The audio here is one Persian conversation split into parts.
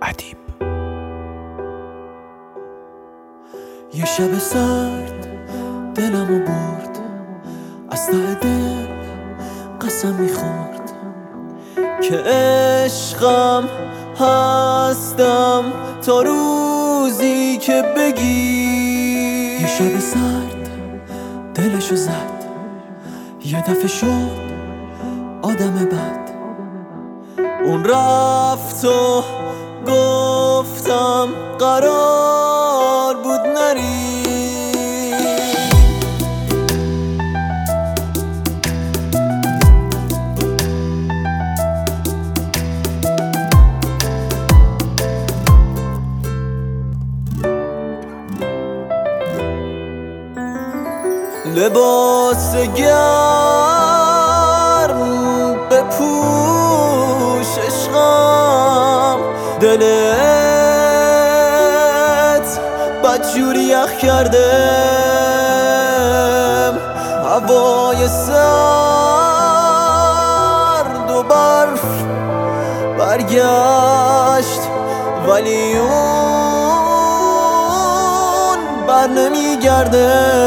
ادیب. یه شب سرد دلمو برد، از ته دل قسم میخورد که عشقم هستم تا روزی که بگی. یه شب سرد دلشو زد، یه دفعه شد آدم بد. اون رفت و گفتم قرار بود نری. لباس گرم بپوش عشقم، دلت بدجوری یخ کرده. هوای سرد و برف برگشت، ولی اون بر نمیگرده.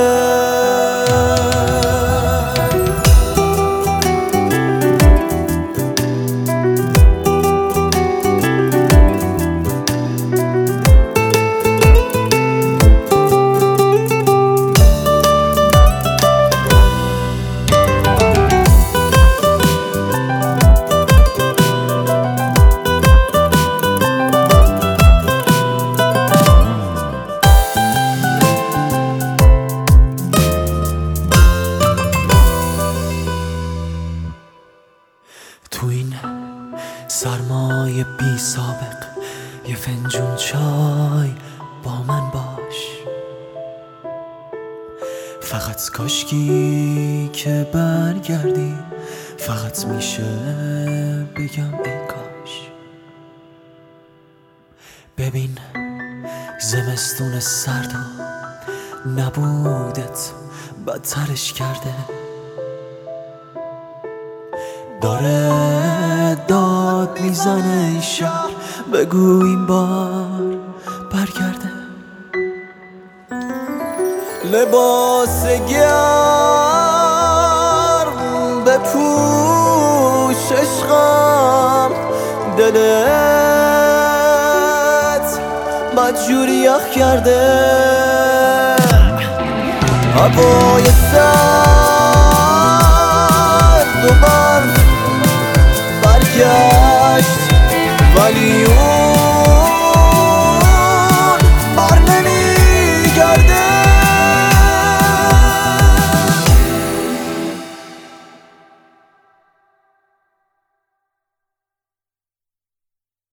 تو این سرمای بی سابق یه فنجون چای با من باش. فقط کاشکی که برگردی، فقط میشه بگم ای کاش. ببین زمستون سرد و نبودت بدترش کرده. داره داد میزنه ای شهر، بگو این بار برگرده. لباس گرم بپوش عشقم، دلت بدجوری یخ کرده. هوای سرد و برف برگشت، ولی اون